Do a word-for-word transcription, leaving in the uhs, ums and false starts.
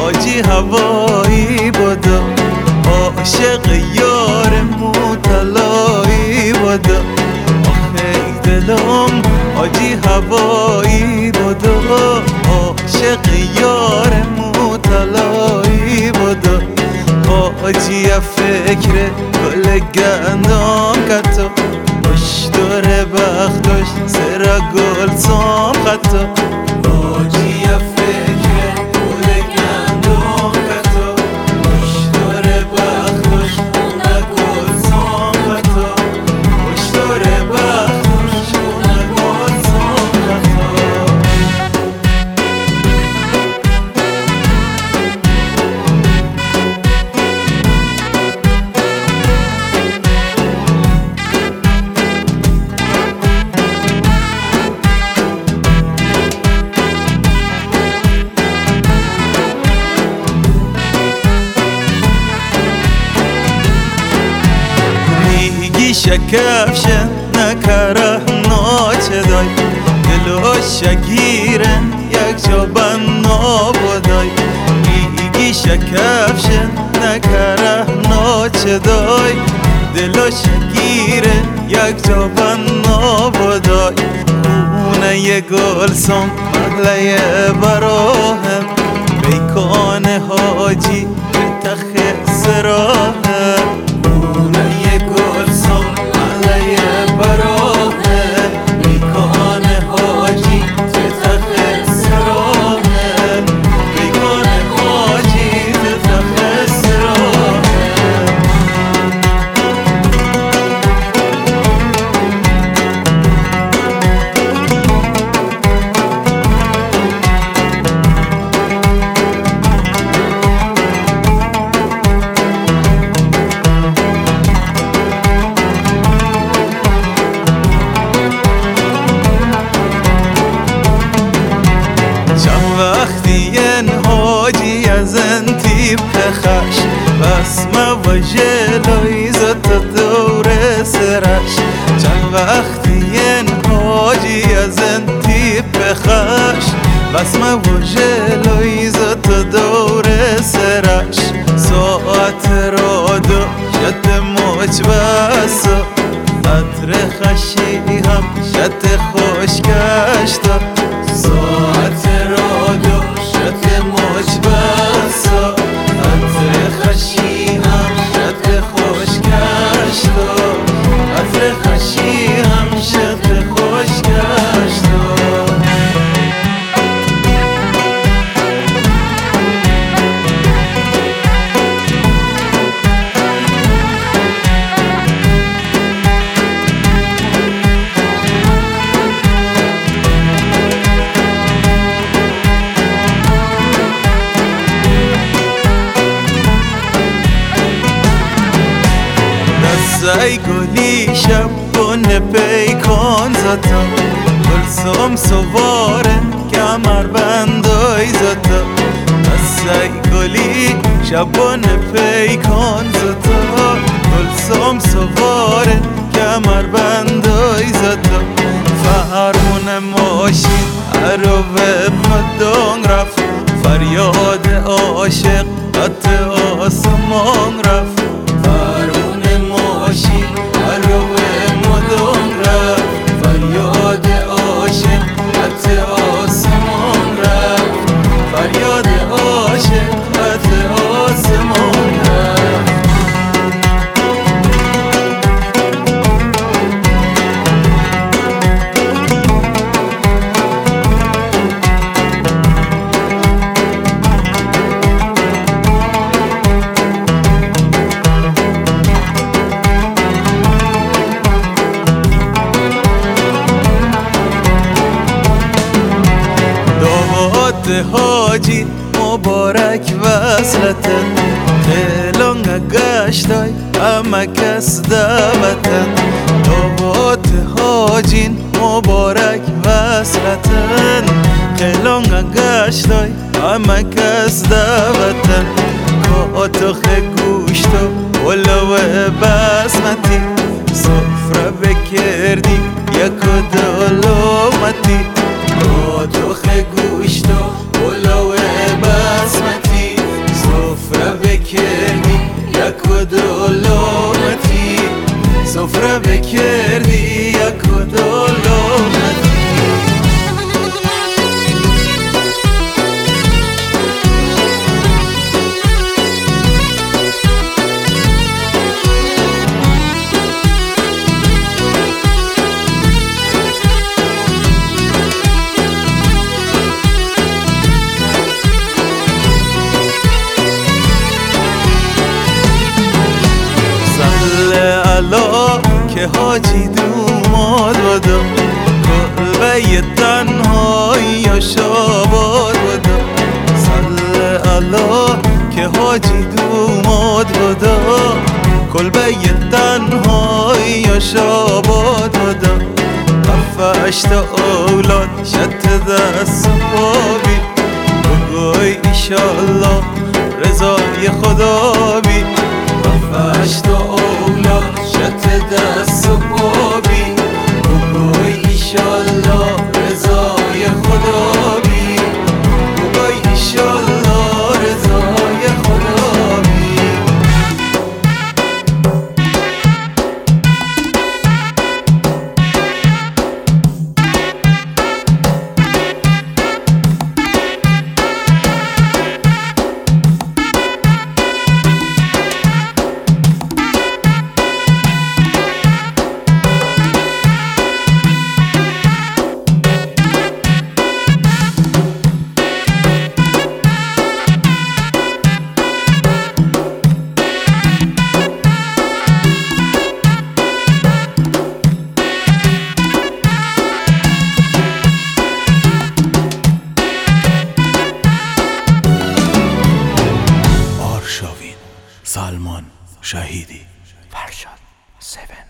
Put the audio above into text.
حاجی هوایی بودا، عاشق یار موتلایی بودا. آخه دلم حاجی هوایی بودا، عاشق یار موتلایی بودا. حاجی فکر گل گندم کتو، خوش دور بختش سر گل سام خطا. حاجی فکر گل گندم کتو، خوش دور بختش سر گل سام خطا. خوش دور بختش سر گل سام خطا. شکفشن نکره ناچه دای، دلو شگیرن یک جا بنا بودای. میگی شکفشن نکره ناچه دای، دلو شگیرن یک جا بنا بودای. خونه ی گل سم محله براهم، بیکان حاجی به تخ سراهم. حاجی از انتی بخش بس ما و جلوی زد دور سرش. چند وقتی این حاجی از انتی بخش بس ما و جلوی زد دور سرش. ساعت را دو شد موج بس، عطر خشی هم شد خوش کشت. ساعت را دو شد موج بس، عطر خشی هم شد خوش کشت. عطر خشی هم شد خوش کشت. ای گلی شبونه پیکان زدم، گلسم سوارن کمر بندای زدم. ای گلی شبونه پیکان زدم، گلسم سوارن کمر بندای زدم. فرمون ماشین هرو مدان رفت، فریاد عاشق قط آسمان رفت. فرمون ماشین هرو مدان رفت، فریاد عاشق قط آسمان رفت. فریاد عاشق قط آسمان رفت. حاجی مبارک وصلتن، خیلان گشتای همه کس دعوتن. دعوت حاجین مبارک وصلتن، خیلان گشتای همه کس دعوتن. کاتخ گوشتو ولو بسمتی، سفره بکردی یک دلومتی. کاتخ گوشتو ولو بسمتی، الله که حاجی دوماد بدا کلبه تنهایی شاباد بدا صلی الله که حاجی دوماد بدا کلبه تنهایی شاباد بدا هفتش تا اولاد شت دست بابی بگوی ایشالله رضای خدا بی هفتش تا اولاد شت دست بابی بگوی ایشالله رضای خدا بی بگوی ایشالله رضای خدا بی سلمان شهیدی فرشاد هفت